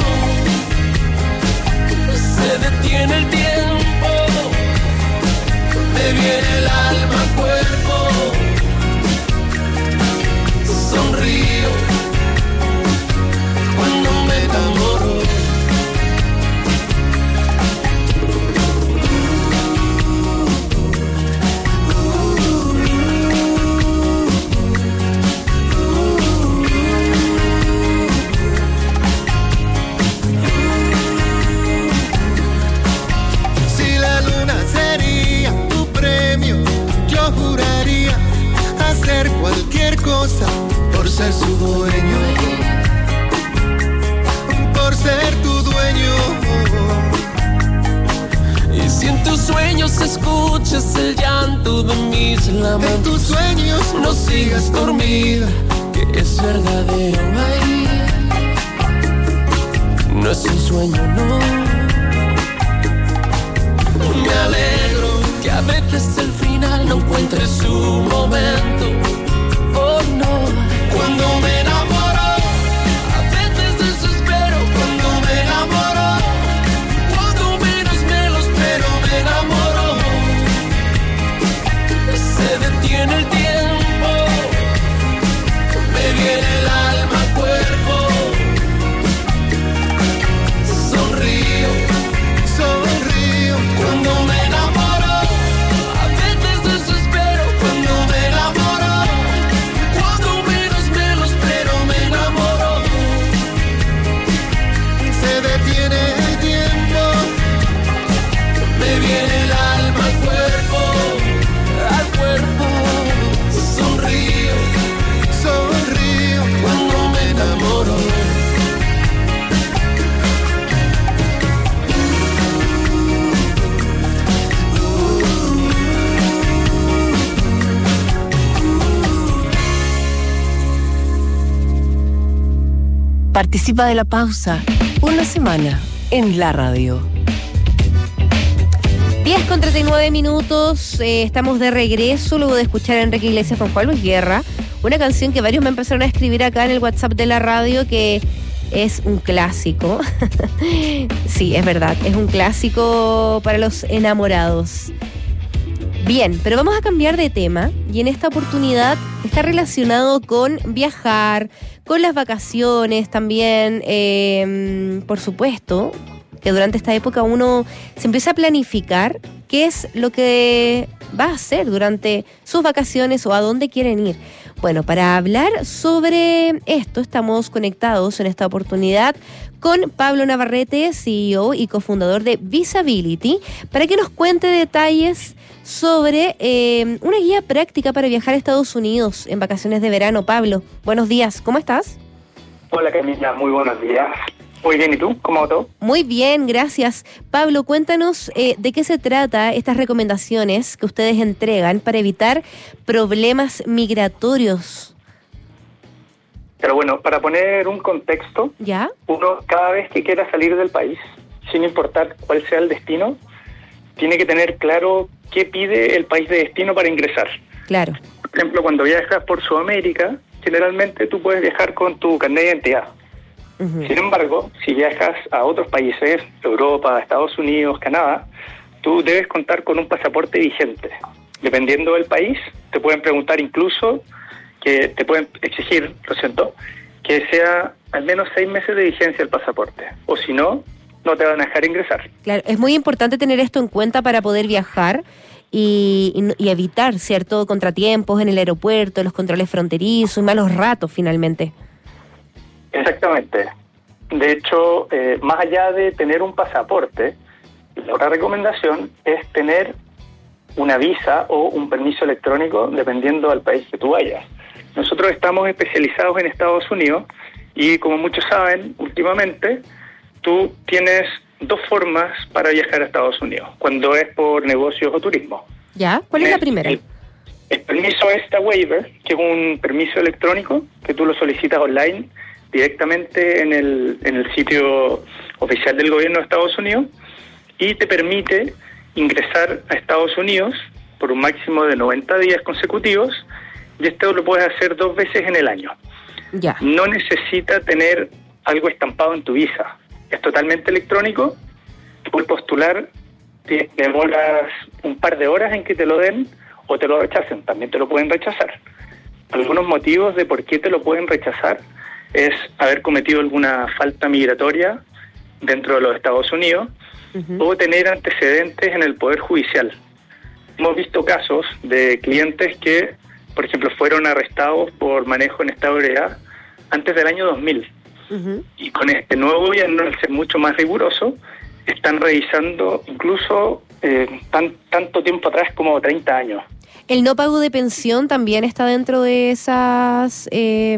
Se detiene el tiempo, me viene el alma al cuerpo. Sonrío cuando me enamoro. Si la luna sería tu premio, yo juraría hacer cualquier cosa por ser su dueño, por ser tu dueño. Y si en tus sueños escuchas el llanto de mis lamentos, en tus sueños no sigas dormida, que es verdadero ahí. No es un sueño, no. Me alegro que a veces el final no encuentre su momento. Oh no, cuando me enamoro, a veces desespero. Cuando me enamoro, cuando menos me lo espero, me enamoro. Se detiene el tiempo, me viene el alma al cuerpo. Sonrío, sonrío cuando me enamoro. A veces desespero cuando me enamoro. Cuando menos me lo espero, me enamoro. Se detiene el tiempo, me viene el alma al cuerpo, al cuerpo. Sonrío, sonrío cuando me enamoro. Participa de la pausa. Una semana en la radio. diez con treinta y nueve minutos, eh, estamos de regreso luego de escuchar a Enrique Iglesias con Juan Luis Guerra, una canción que varios me empezaron a escribir acá en el WhatsApp de la radio, que es un clásico. Sí, es verdad, es un clásico para los enamorados. Bien, pero vamos a cambiar de tema y en esta oportunidad está relacionado con viajar, con las vacaciones también, eh, por supuesto, que durante esta época uno se empieza a planificar qué es lo que va a hacer durante sus vacaciones o a dónde quieren ir. Bueno, para hablar sobre esto estamos conectados en esta oportunidad con Pablo Navarrete, C E O y cofundador de Visability, para que nos cuente detalles sobre eh, una guía práctica para viajar a Estados Unidos en vacaciones de verano. Pablo, buenos días, ¿cómo estás? Hola Camila, muy buenos días. Muy bien, ¿y tú? ¿Cómo va todo? Muy bien, gracias. Pablo, cuéntanos eh, de qué se trata estas recomendaciones que ustedes entregan para evitar problemas migratorios. Pero bueno, para poner un contexto, ¿ya? Uno cada vez que quiera salir del país, sin importar cuál sea el destino, tiene que tener claro qué pide el país de destino para ingresar. Claro. Por ejemplo, cuando viajas por Sudamérica, generalmente tú puedes viajar con tu carnet de identidad. Uh-huh. Sin embargo, si viajas a otros países, Europa, Estados Unidos, Canadá, tú debes contar con un pasaporte vigente. Dependiendo del país, te pueden preguntar incluso, que te pueden exigir, lo siento, que sea al menos seis meses de vigencia el pasaporte. O si no, no te van a dejar ingresar. Claro, es muy importante tener esto en cuenta para poder viajar y, y, y evitar, ¿cierto?, contratiempos en el aeropuerto, los controles fronterizos y malos ratos, finalmente. Exactamente. De hecho, eh, más allá de tener un pasaporte, la otra recomendación es tener una visa o un permiso electrónico dependiendo del país que tú vayas. Nosotros estamos especializados en Estados Unidos y, como muchos saben, últimamente tú tienes dos formas para viajar a Estados Unidos, cuando es por negocios o turismo. ¿Ya? ¿Cuál es, es la primera? El, el permiso ESTA Waiver, que es un permiso electrónico que tú lo solicitas online directamente en el, en el sitio oficial del gobierno de Estados Unidos y te permite ingresar a Estados Unidos por un máximo de noventa días consecutivos y esto lo puedes hacer dos veces en el año. Ya. No necesita tener algo estampado en tu visa. Es totalmente electrónico. Por postular te demoras un par de horas en que te lo den o te lo rechacen. También te lo pueden rechazar. Algunos motivos de por qué te lo pueden rechazar es haber cometido alguna falta migratoria dentro de los Estados Unidos uh-huh. o tener antecedentes en el Poder Judicial. Hemos visto casos de clientes que, por ejemplo, fueron arrestados por manejo en estado de ebriedad antes del año dos mil. Uh-huh. Y con este nuevo gobierno, al ser mucho más riguroso, están revisando incluso eh, tan, tanto tiempo atrás como treinta años. ¿El no pago de pensión también está dentro de esas eh,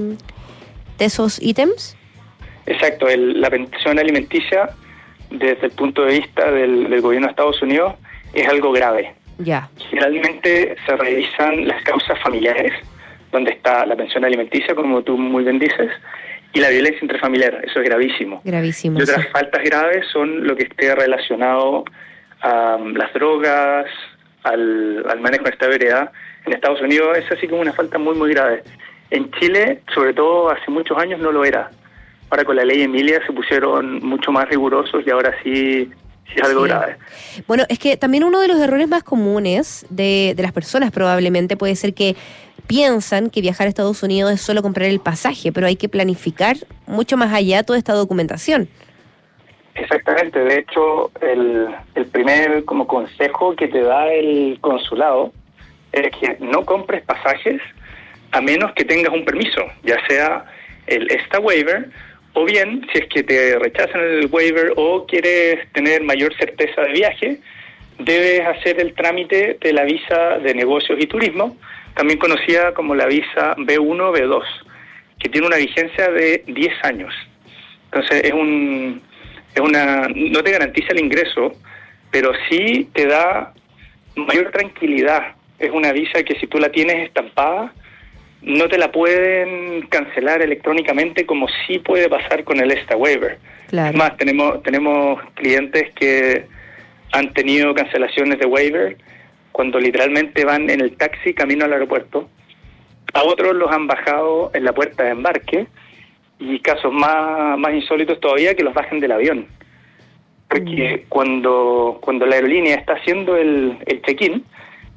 de esos ítems? Exacto, el, la pensión alimenticia, desde el punto de vista del, del gobierno de Estados Unidos, es algo grave. Ya. Generalmente se revisan las causas familiares, donde está la pensión alimenticia, como tú muy bien dices, y la violencia intrafamiliar. Eso es gravísimo. Gravísimo. Y otras sí. faltas graves son lo que esté relacionado a um, las drogas, al, al manejo de esta ebriedad. En Estados Unidos es así como una falta muy, muy grave. En Chile, sobre todo hace muchos años, no lo era. Ahora con la ley Emilia se pusieron mucho más rigurosos y ahora sí, sí es algo sí. grave. Bueno, es que también uno de los errores más comunes de, de las personas probablemente puede ser que piensan que viajar a Estados Unidos es solo comprar el pasaje, pero hay que planificar mucho más allá toda esta documentación. Exactamente. De hecho, el, el primer como consejo que te da el consulado es que no compres pasajes a menos que tengas un permiso, ya sea el ESTA Waiver, o bien, si es que te rechazan el waiver o quieres tener mayor certeza de viaje, debes hacer el trámite de la visa de negocios y turismo, también conocida como la visa B uno B dos, que tiene una vigencia de diez años. Entonces, es un es una no te garantiza el ingreso, pero sí te da mayor tranquilidad. Es una visa que si tú la tienes estampada, no te la pueden cancelar electrónicamente como sí puede pasar con el ESTA Waiver. Claro. Es más, tenemos tenemos clientes que han tenido cancelaciones de waiver cuando literalmente van en el taxi camino al aeropuerto. A otros los han bajado en la puerta de embarque y casos más, más insólitos todavía que los bajen del avión. Porque mm. cuando cuando la aerolínea está haciendo el, el check-in,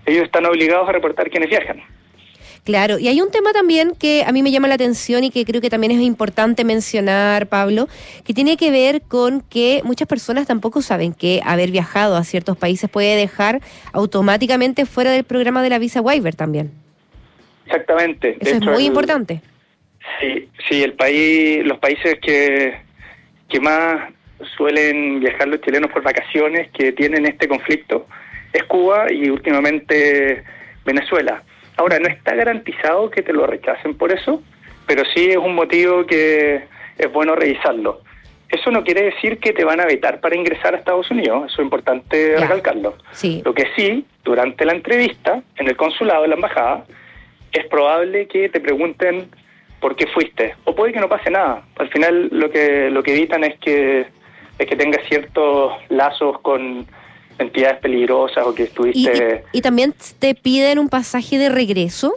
ellos están obligados a reportar quienes viajan. Claro, y hay un tema también que a mí me llama la atención y que creo que también es importante mencionar, Pablo, que tiene que ver con que muchas personas tampoco saben que haber viajado a ciertos países puede dejar automáticamente fuera del programa de la visa waiver también. Exactamente. Eso es muy el, importante. Sí, sí, el país, los países que, que más suelen viajar los chilenos por vacaciones que tienen este conflicto es Cuba y últimamente Venezuela. Ahora, no está garantizado que te lo rechacen por eso, pero sí es un motivo que es bueno revisarlo. Eso no quiere decir que te van a vetar para ingresar a Estados Unidos, eso es importante ya. recalcarlo. Sí. Lo que sí, durante la entrevista, en el consulado, en la embajada, es probable que te pregunten por qué fuiste, o puede que no pase nada. Al final lo que lo que evitan es que, es que tengas ciertos lazos con entidades peligrosas o que estuviste... ¿Y, y, y también te piden un pasaje de regreso?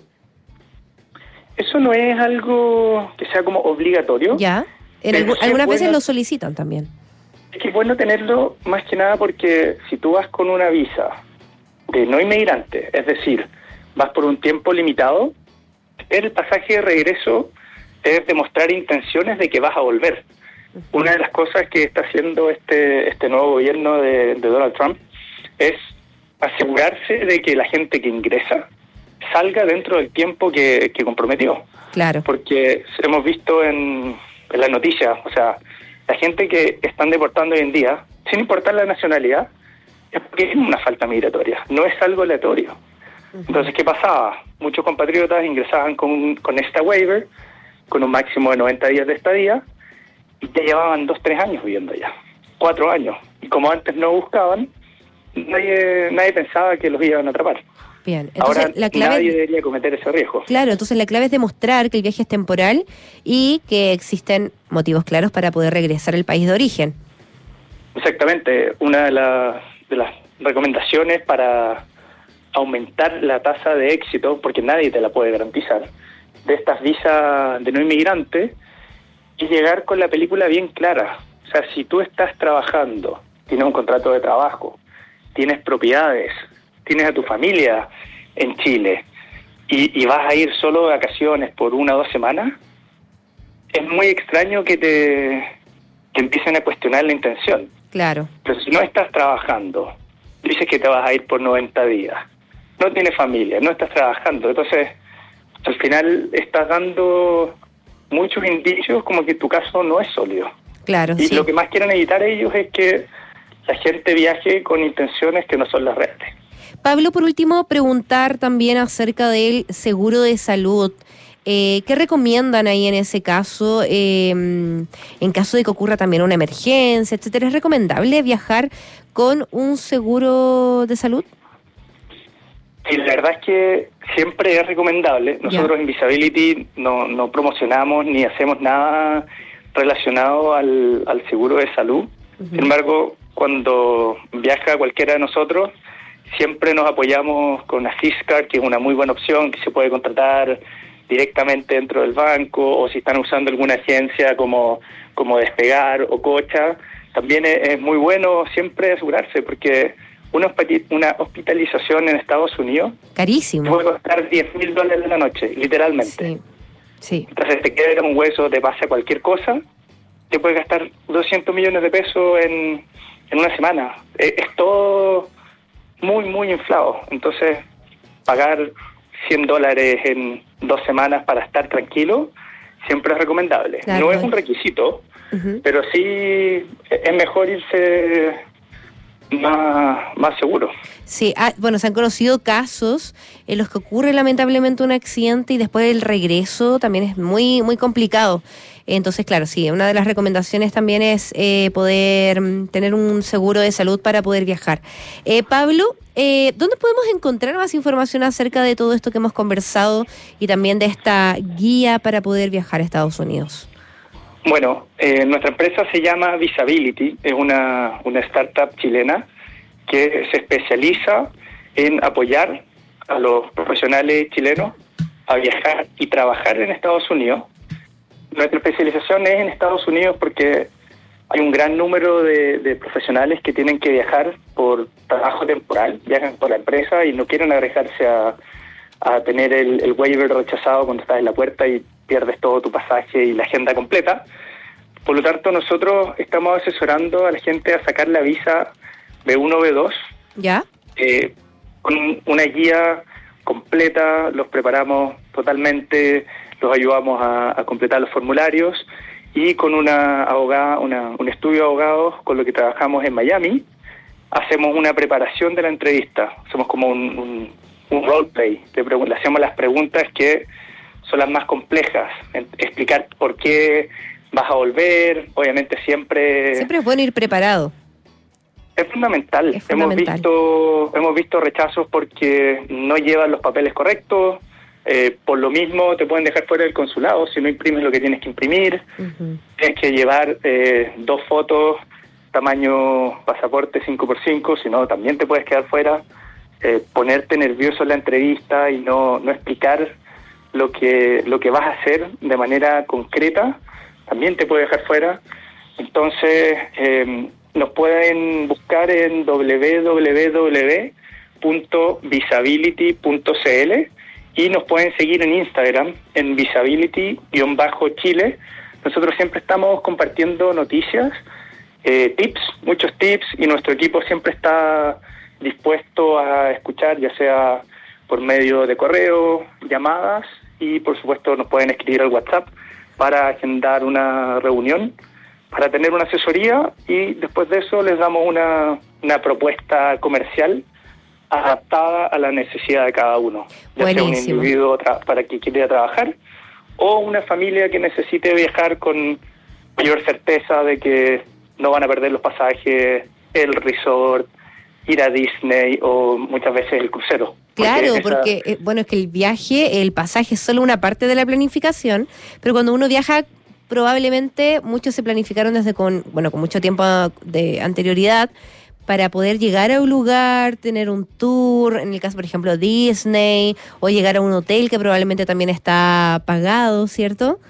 Eso no es algo que sea como obligatorio. Ya, en algu algunas bueno, veces lo solicitan también. Es que es bueno tenerlo más que nada porque si tú vas con una visa de no inmigrante, es decir, vas por un tiempo limitado, el pasaje de regreso es demostrar intenciones de que vas a volver. Uh-huh. Una de las cosas que está haciendo este, este nuevo gobierno de, de Donald Trump es asegurarse de que la gente que ingresa salga dentro del tiempo que, que comprometió. Claro. Porque hemos visto en, en las noticias, o sea, la gente que están deportando hoy en día, sin importar la nacionalidad, es porque es una falta migratoria, no es algo aleatorio. Uh-huh. Entonces, ¿qué pasaba? Muchos compatriotas ingresaban con, con esta waiver, con un máximo de noventa días de estadía, y ya llevaban dos, tres años viviendo allá, cuatro años. Y como antes no buscaban, nadie nadie pensaba que los iban a atrapar. Bien, entonces ahora la clave nadie debería cometer ese riesgo. Claro, entonces la clave es demostrar que el viaje es temporal y que existen motivos claros para poder regresar al país de origen. Exactamente. Una de, la, de las recomendaciones para aumentar la tasa de éxito, porque nadie te la puede garantizar, de estas visas de no inmigrante, es llegar con la película bien clara. O sea, si tú estás trabajando, tienes un contrato de trabajo, tienes propiedades, tienes a tu familia en Chile y, y vas a ir solo de vacaciones por una o dos semanas, es muy extraño que te que empiecen a cuestionar la intención. Claro. Pero si no estás trabajando, dices que te vas a ir por noventa días, no tienes familia, no estás trabajando, entonces al final estás dando muchos indicios como que tu caso no es sólido. Claro, y sí. lo que más quieren evitar ellos es que la gente viaje con intenciones que no son las reales. Pablo, por último, preguntar también acerca del seguro de salud. Eh, ¿Qué recomiendan ahí en ese caso? Eh, en caso de que ocurra también una emergencia, etcétera, ¿es recomendable viajar con un seguro de salud? Y la verdad es que siempre es recomendable. Nosotros ya. en Visability no, no promocionamos ni hacemos nada relacionado al, al seguro de salud. Uh-huh. Sin embargo, cuando viaja cualquiera de nosotros, siempre nos apoyamos con una Fiskar, que es una muy buena opción, que se puede contratar directamente dentro del banco, o si están usando alguna agencia como, como Despegar o Cocha, también es, es muy bueno siempre asegurarse, porque una, una hospitalización en Estados Unidos carísimo puede costar diez mil dólares la noche, literalmente. Sí. Sí. Entonces te queda un hueso, te pasa cualquier cosa, te puede gastar doscientos millones de pesos en, en una semana. Es, es todo muy, muy inflado. Entonces, pagar cien dólares en dos semanas para estar tranquilo siempre es recomendable. Claro. No es un requisito, uh-huh. pero sí es mejor irse más, más seguro. Sí, ah, bueno, se han conocido casos en los que ocurre lamentablemente un accidente y después el regreso también es muy, muy complicado. Entonces, claro, sí, una de las recomendaciones también es eh, poder tener un seguro de salud para poder viajar. Eh, Pablo, eh, ¿dónde podemos encontrar más información acerca de todo esto que hemos conversado y también de esta guía para poder viajar a Estados Unidos? Bueno, eh, nuestra empresa se llama Visability, es una, una startup chilena que se especializa en apoyar a los profesionales chilenos a viajar y trabajar en Estados Unidos. Nuestra especialización es en Estados Unidos porque hay un gran número de, de profesionales que tienen que viajar por trabajo temporal, viajan por la empresa y no quieren arriesgarse a, a tener el, el waiver rechazado cuando estás en la puerta y pierdes todo tu pasaje y la agenda completa. Por lo tanto, nosotros estamos asesorando a la gente a sacar la visa B uno, B dos. ¿Ya? Eh, con una guía completa, los preparamos totalmente, los ayudamos a, a completar los formularios y con una abogada, una, un estudio de abogados con lo que trabajamos en Miami, hacemos una preparación de la entrevista. Hacemos como un, un, un roleplay, le, le hacemos las preguntas que son las más complejas, en, explicar por qué vas a volver, obviamente siempre... Siempre es bueno ir preparado. Es fundamental. Es fundamental. Hemos visto, hemos visto rechazos porque no llevan los papeles correctos, eh, por lo mismo te pueden dejar fuera del consulado si no imprimes lo que tienes que imprimir, uh-huh. Tienes que llevar eh, dos fotos, tamaño pasaporte cinco por cinco, si no también te puedes quedar fuera, eh, ponerte nervioso en la entrevista y no, no explicar lo que, lo que vas a hacer de manera concreta, también te puede dejar fuera. Entonces, eh, nos pueden buscar en doble u doble u doble u punto visability punto c l y nos pueden seguir en Instagram en visability-chile. Nosotros siempre estamos compartiendo noticias, eh, tips, muchos tips, y nuestro equipo siempre está dispuesto a escuchar, ya sea por medio de correo, llamadas, y por supuesto nos pueden escribir al WhatsApp para agendar una reunión, para tener una asesoría, y después de eso les damos una, una propuesta comercial adaptada a la necesidad de cada uno. Ya Buenísimo. Sea un individuo tra- para que quiera trabajar o una familia que necesite viajar con mayor certeza de que no van a perder los pasajes, el resort, ir a Disney o muchas veces el crucero. Claro, porque, porque esa... eh, bueno, es que el viaje, el pasaje es solo una parte de la planificación, pero cuando uno viaja, probablemente muchos se planificaron desde con, bueno, con mucho tiempo de anterioridad para poder llegar a un lugar, tener un tour, en el caso, por ejemplo, Disney, o llegar a un hotel que probablemente también está pagado, ¿cierto?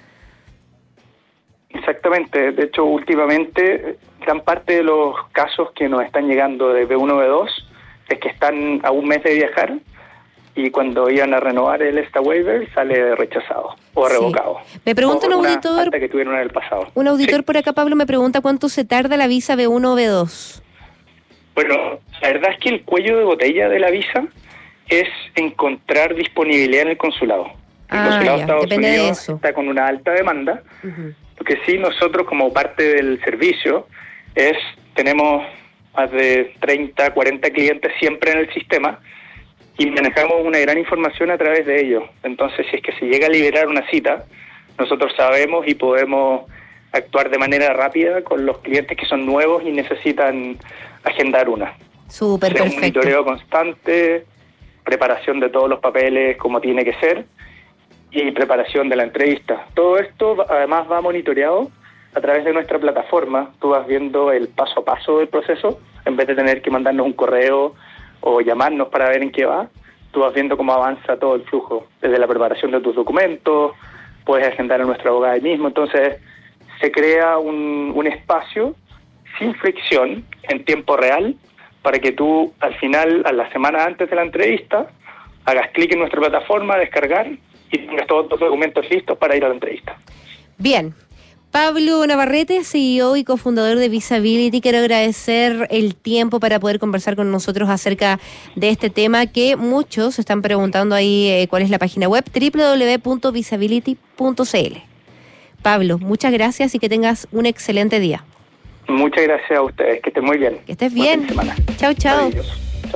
Exactamente. De hecho, últimamente, gran parte de los casos que nos están llegando de B uno, B dos es que están a un mes de viajar y cuando iban a renovar el esta waiver sale rechazado o Sí. revocado. Me pregunta un auditor, falta que tuvieron en el pasado. un auditor por acá, Pablo, me pregunta cuánto se tarda la visa B uno o B dos. Bueno, la verdad es que el cuello de botella de la visa es encontrar disponibilidad en el consulado. El Ah, consulado ya, de Estados depende de Unidos eso. está con una alta demanda. Uh-huh. Lo que sí, nosotros como parte del servicio es, tenemos más de treinta, cuarenta clientes siempre en el sistema y manejamos una gran información a través de ellos. Entonces, si es que se llega a liberar una cita, nosotros sabemos y podemos actuar de manera rápida con los clientes que son nuevos y necesitan agendar una. Súper O sea, un perfecto. monitoreo constante, preparación de todos los papeles como tiene que ser y preparación de la entrevista. Todo esto además va monitoreado a través de nuestra plataforma. Tú vas viendo el paso a paso del proceso, en vez de tener que mandarnos un correo o llamarnos para ver en qué va, tú vas viendo cómo avanza todo el flujo, desde la preparación de tus documentos, puedes agendar a nuestra abogada ahí mismo. Entonces se crea un, un espacio sin fricción, en tiempo real, para que tú al final, a la semana antes de la entrevista, hagas clic en nuestra plataforma, descargar y tengas todos los documentos listos para ir a la entrevista. Bien. Pablo Navarrete, C E O y cofundador de Visability, quiero agradecer el tiempo para poder conversar con nosotros acerca de este tema que muchos están preguntando ahí eh, cuál es la página web, doble u doble u doble u punto visability punto c l. Pablo, muchas gracias y que tengas un excelente día. Muchas gracias a ustedes, que estén muy bien. Que estés bien. Chao, chao. Maravilloso.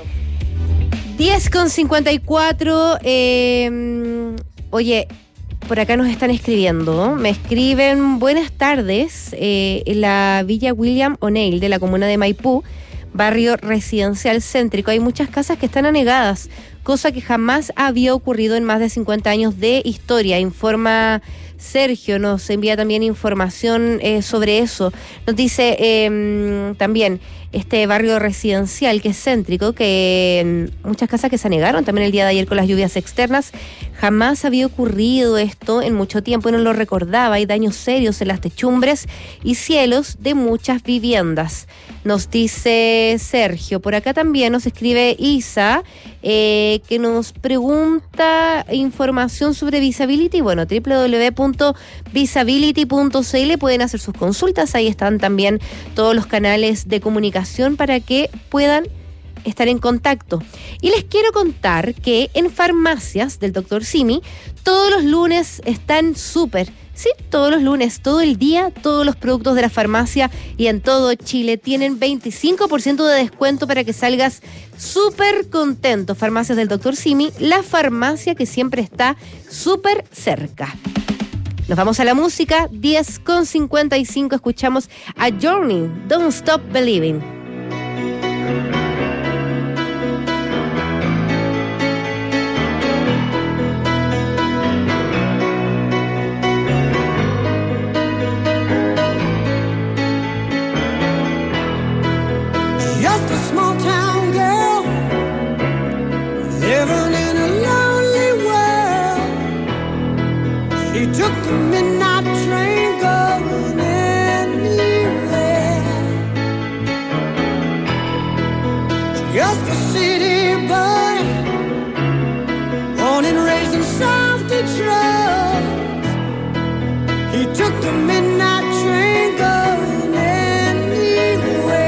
diez con cincuenta y cuatro. Eh, oye, por acá nos están escribiendo. Me escriben, buenas tardes, eh, en la Villa William O'Neill de la comuna de Maipú, barrio residencial céntrico. Hay muchas casas que están anegadas cosa que jamás había ocurrido en más de cincuenta años de historia, informa Sergio. Nos envía también información eh, sobre eso. Nos dice eh, también este barrio residencial que es céntrico, que eh, muchas casas que se anegaron también el día de ayer con las lluvias externas. Jamás había ocurrido esto en mucho tiempo y no lo recordaba. Hay daños serios en las techumbres y cielos de muchas viviendas, nos dice Sergio. Por acá también nos escribe Isa, eh, que nos pregunta información sobre Visability. Bueno, doble u doble u doble u punto visability punto c l, pueden hacer sus consultas. Ahí están también todos los canales de comunicación para que puedan estar en contacto. Y les quiero contar que en farmacias del doctor Simi todos los lunes están súper, sí, todos los lunes, todo el día, todos los productos de la farmacia y en todo Chile tienen veinticinco por ciento de descuento para que salgas súper contento. Farmacias del doctor Simi, la farmacia que siempre está súper cerca. Nos vamos a la música, diez con cincuenta y cinco, escuchamos a Journey, Don't Stop Believing. Just a small town girl living in a lonely world. She took the midnight train going anywhere. Just a city boy, born and raised in South Detroit. He took the midnight train going anywhere.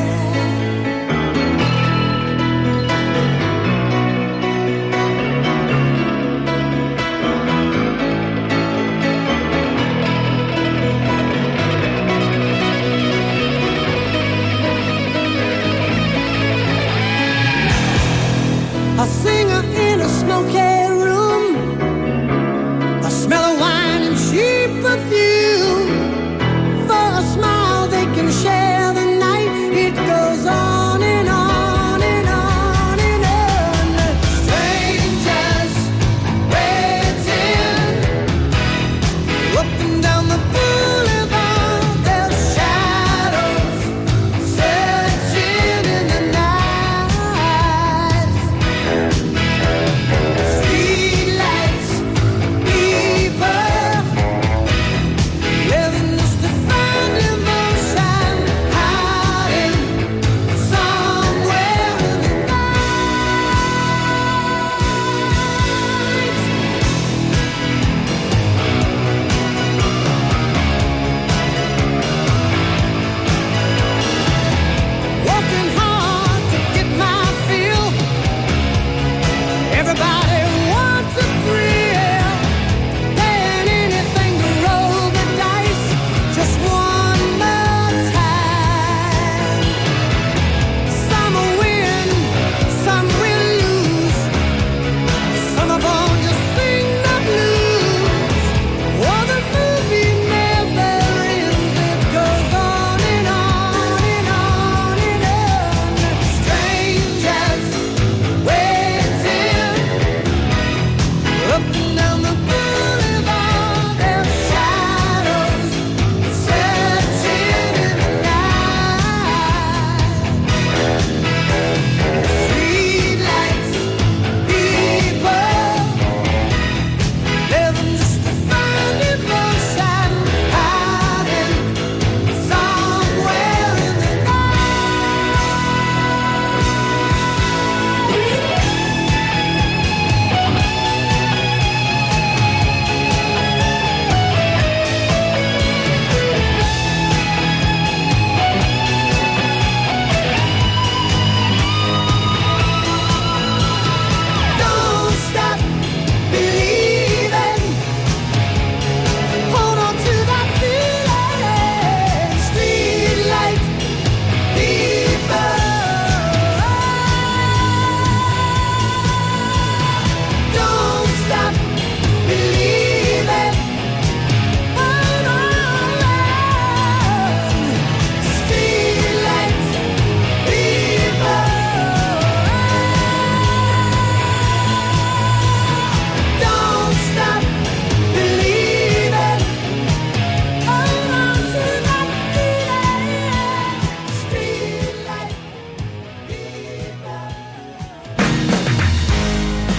A singer in a smoky room, a smell of wine and cheap perfume. For a smile they can share the night. It goes on and on and on and on. Strangers waiting up and down the boulevard. Their shadows searching in the night. Streetlights, people living just to find emotion, hiding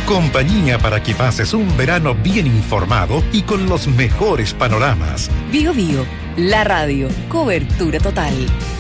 Compañía para que pases un verano bien informado y con los mejores panoramas. Bio Bio, la radio, cobertura total.